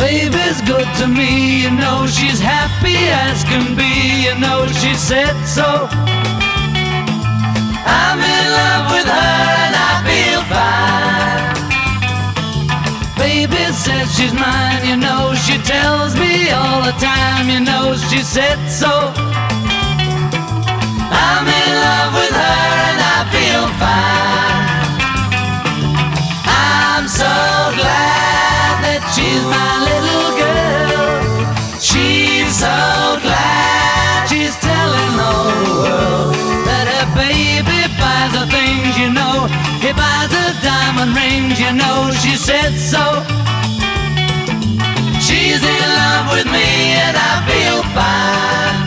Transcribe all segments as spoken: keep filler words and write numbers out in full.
Baby's good to me, you know she's happy as can be, you know she said so. I'm in love with her and I feel fine. Baby says she's mine, you know she tells me all the time, you know she said so. I'm in love with her and I feel fine. I'm so glad that she's my little girl. She's so glad she's telling all the world that her baby buys her things, you know. He buys her diamond rings, you know she said so. She's in love with me and I feel fine.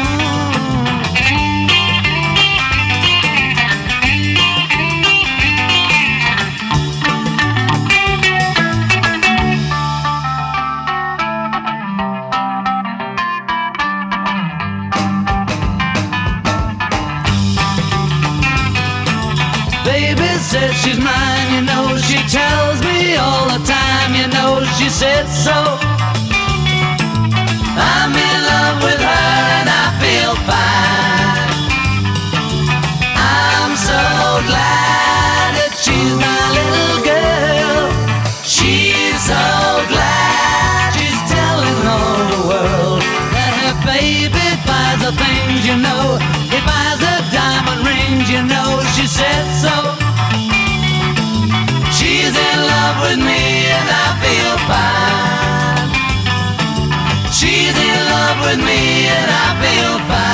Baby says she's mine, you know she tells me all the time, you know she said so. I'm in love with her and I feel fine. I'm so glad that she's my little girl. She's so glad she's telling all the world that her baby buys her things, you know. He buys her diamond rings, you know she said so. She's in love with me and I feel fine. She's in love with me and I feel fine.